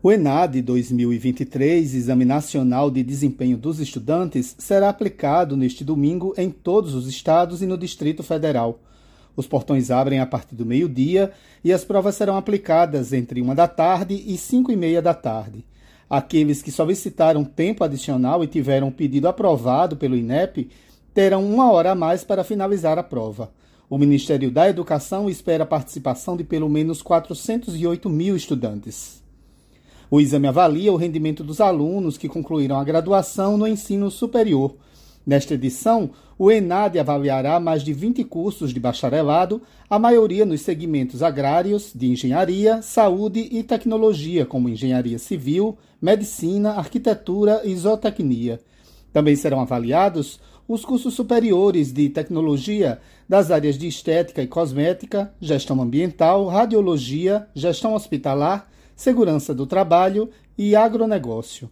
O ENAD 2023, Exame Nacional de Desempenho dos Estudantes, será aplicado neste domingo em todos os estados e no Distrito Federal. Os portões abrem a partir do meio-dia e as provas serão aplicadas entre 1 da tarde e 5h30 da tarde. Aqueles que solicitaram tempo adicional e tiveram o pedido aprovado pelo INEP terão 1 hora a mais para finalizar a prova. O Ministério da Educação espera a participação de pelo menos 408 mil estudantes. O exame avalia o rendimento dos alunos que concluíram a graduação no ensino superior. Nesta edição, o ENAD avaliará mais de 20 cursos de bacharelado, a maioria nos segmentos agrários, de engenharia, saúde e tecnologia, como engenharia civil, medicina, arquitetura e zootecnia. Também serão avaliados os cursos superiores de tecnologia das áreas de estética e cosmética, gestão ambiental, radiologia, gestão hospitalar, segurança do trabalho e agronegócio.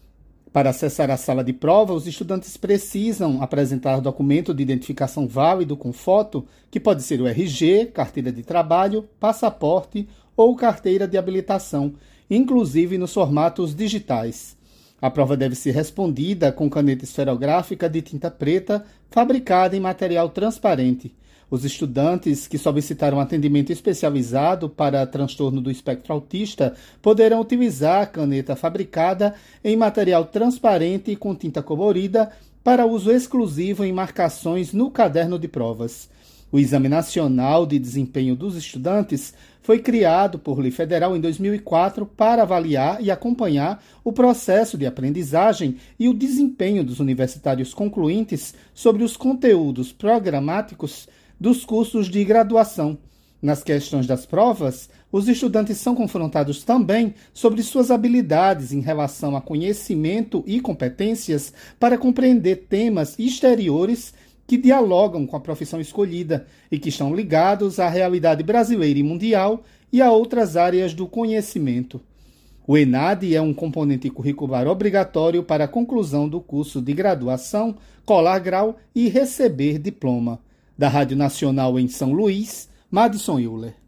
Para acessar a sala de prova, os estudantes precisam apresentar documento de identificação válido com foto, que pode ser o RG, carteira de trabalho, passaporte ou carteira de habilitação, inclusive nos formatos digitais. A prova deve ser respondida com caneta esferográfica de tinta preta, fabricada em material transparente. Os estudantes que solicitaram atendimento especializado para transtorno do espectro autista poderão utilizar a caneta fabricada em material transparente e com tinta colorida para uso exclusivo em marcações no caderno de provas. O Exame Nacional de Desempenho dos Estudantes foi criado por lei federal em 2004 para avaliar e acompanhar o processo de aprendizagem e o desempenho dos universitários concluintes sobre os conteúdos programáticos dos cursos de graduação. Nas questões das provas, os estudantes são confrontados também sobre suas habilidades em relação a conhecimento e competências para compreender temas exteriores que dialogam com a profissão escolhida e que estão ligados à realidade brasileira e mundial e a outras áreas do conhecimento. O ENAD é um componente curricular obrigatório para a conclusão do curso de graduação, colar grau e receber diploma. Da Rádio Nacional em São Luís, Madison Euler.